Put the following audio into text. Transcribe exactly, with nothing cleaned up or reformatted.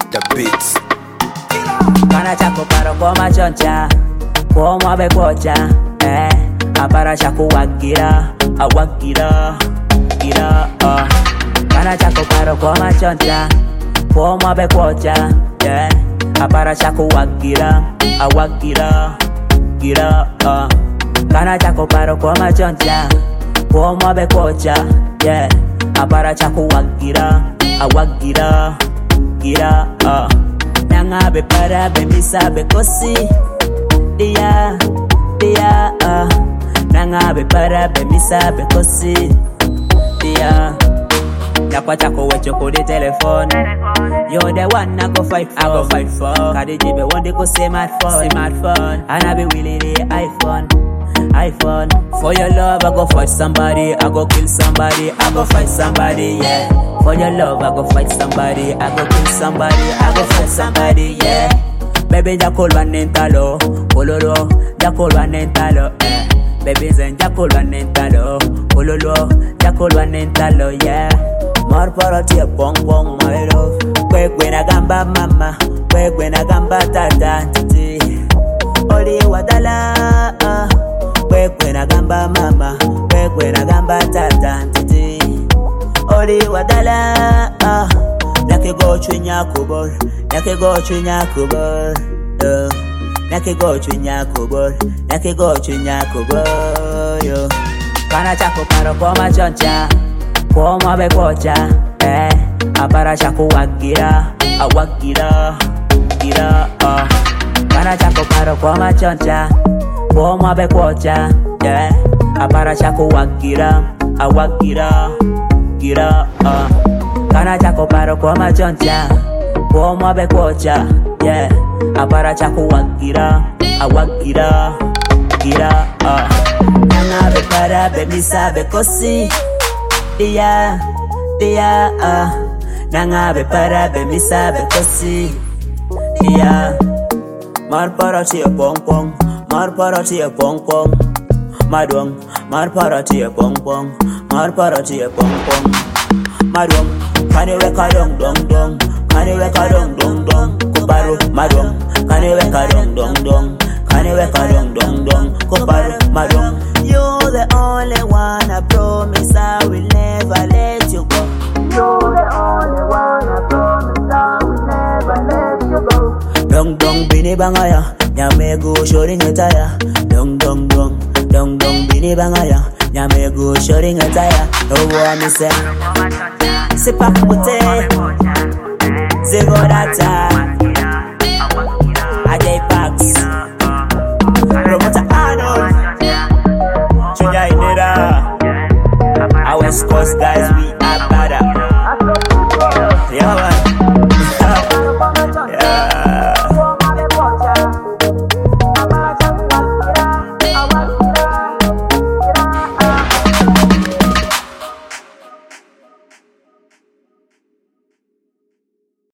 The beats. Kana chako paro koma choncha, koma bekocha, eh. Apara chako wagira, awagira, gira, uh. Kana chako paro koma choncha, koma bekocha, eh. Apara chako wagira, awagira, gira, uh. Kana chako paro koma choncha, koma bekocha, yeah. Apara chako wagira, awagira, gira, uh. Nanga be para be misa be kosi, dia, dia, uh. Nanga be para be misa be kosi, dia. Nakwa chako wecho ko the telephone. You're the one I go fight for. I go fight for. Kadi jibe one day go smartphone, smartphone. And I be willing the iPhone, iPhone. For your love I go fight somebody, I go kill somebody, I go fight somebody, yeah. For your love I go fight somebody, I go kill somebody, I go fight somebody, yeah. Baby jakol wanentalo, pololo, jakol wanentalo, eh. Baby zen jakol wanentalo, pololo, jakol wanentalo, yeah. More para tia pong pong my love. Kwek when I gamba mama, kwek when I gamba tata titi. Oli wadala, ah. Kwek when I gamba mama, kwek when I gamba tata titi. Oli wadala, ah. Nake go chunya kubor, nake go chunya kubor, uh. Nake go chunya kubor, nake go chunya kubor, yo. Kana chako paro koma choncha, koma bekocha, eh. Apara chako wagira, awagira, gira, uh. Kana chako paro koma choncha, koma bekocha, yeah. Apara chako wagira, awagira, gira, uh. Kana chako paro koma choncha, koma bekocha, yeah. Apara chako wagira, awagira, gira, uh. Nanga be para be misa be kosi, dia, dia, uh. Nanga be para be misa be kosi, dia. Mar para tia pong pong, mar para tia pong pong, madong, mar para tia pong pong, mar para tia pong pong, madong. Kani weka dong dong dong, kani weka dong dong dong, kubaru madong. Kani weka dong dong dong, kani weka dong dong dong, kubaru madong. You're the only one, I promise I will never let you go. You're the only one, I promise I will never let you go. Dong dong bini bangaya, nyamego shori ngetaya. Dong dong dong, dong dong bini bangaya, nyamego shori ngetaya. Oh boy, me say, c'est pas côté, zéro data. Ajay Pax, promoter Arnold, Chunya Inera, our West Coast guys.